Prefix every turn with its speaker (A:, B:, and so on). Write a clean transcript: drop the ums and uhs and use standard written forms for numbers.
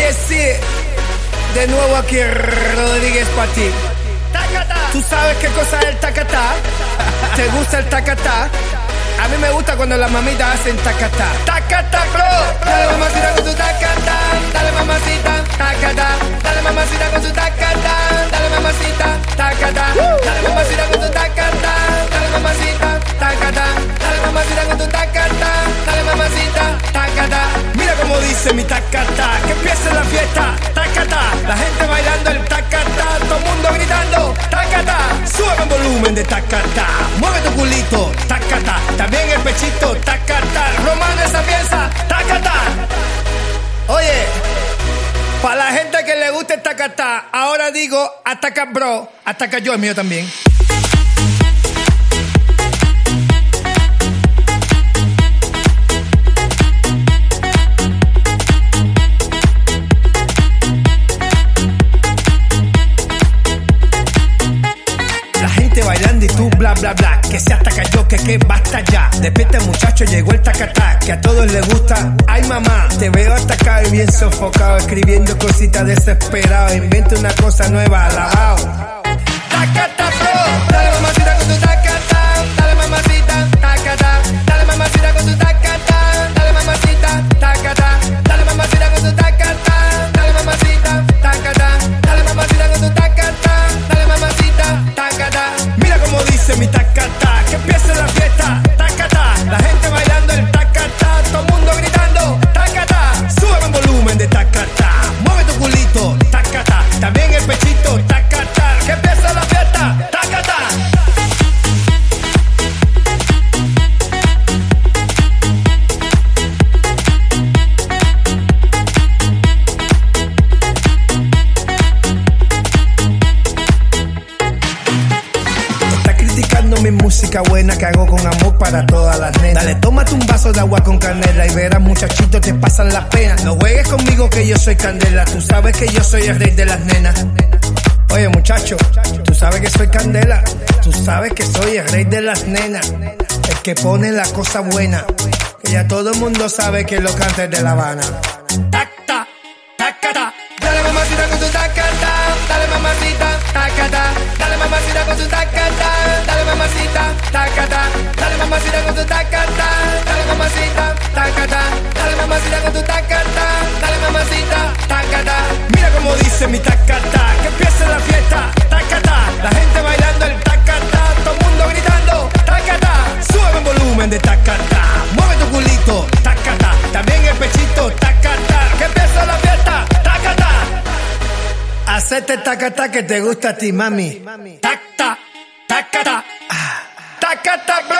A: sí, de nuevo aquí Rodríguez para ti. ¿Tú sabes qué cosa es el tacatá? ¿Te gusta el tacatá? A mí me gusta cuando las mamitas hacen tacatá. Tacatá, bro. Dale mamacita con tu tacatá. Dale mamacita, tacatá. Dale mamacita con tu tacatá. Dale mamacita, tacatá. Dale mamacita con tu tacatá. Dale mamacita, tacatá. Dale mamacita con tu tacatá. Dale mamacita, tacatá. Mira cómo dice mi tacatá. Que empiece la fiesta, tacatá. La gente bailando el tacatá. Todo el mundo gritando, tacatá. Sube el volumen de tacatá. Mueve tu culito, tacatá. También el pechito, tacatá. Romano esa pieza, tacatá. Oye, para la gente que le gusta el tacatá, ahora digo ataca bro, ataca yo, el mío también. Bailando y tú bla bla bla, que se ataca yo, que basta ya. Despierta muchacho, llegó el tacatá, que a todos les gusta. Ay mamá, te veo atacado y bien sofocado, escribiendo cositas desesperado. Inventa una cosa nueva, alabao. Tacatá bro, dale mamacita con tu tacatá. Dale mamacita, tacatá. Dale mamacita con tu tacatá. Dale mamacita, tacatá. Dale mamacita con tu tacatá. Dale mamacita, tacatá. Dale mamacita con tu tacatá. Dale mamacita, tacatá. Mira cómo dice mi tacatá, que empiece la fiesta, tacatá. La gente bailando el tacatá, todo el mundo gritando, tacatá. Sube el volumen de tacatá, mueve tu culito, tacatá. También el pechito, tacatá. Que empiece la fiesta, tacatá. Mi música buena que hago con amor para todas las nenas. Dale, tómate un vaso de agua con canela y verás muchachitos te pasan la pena. No juegues conmigo que yo soy candela, tú sabes que yo soy el rey de las nenas. Oye muchacho, tú sabes que soy candela, tú sabes que soy el rey de las nenas. El que pone la cosa buena, que ya todo el mundo sabe que lo canta de La Habana. Tacta, tacata. Dale mamacita con tu tacata, dale mamacita, tacata. Dale mamacita con tu tacata, dale mamacita, tacata. Dale mamacita con tu tacata, dale mamacita, tacata. Dale mamacita con tu tacata, dale mamacita, tacata. Mira cómo dice mi tacata, que empiece la fiesta, tacata. La gente bailando el tacata, todo el mundo gritando, tacata. Sube el volumen de tacata, mueve tu culito, tacata. También el pechito, tacata. Que empiece la fiesta, tacata. Hacete tacata que te gusta a ti, mami. Tacta, tacata, tacata.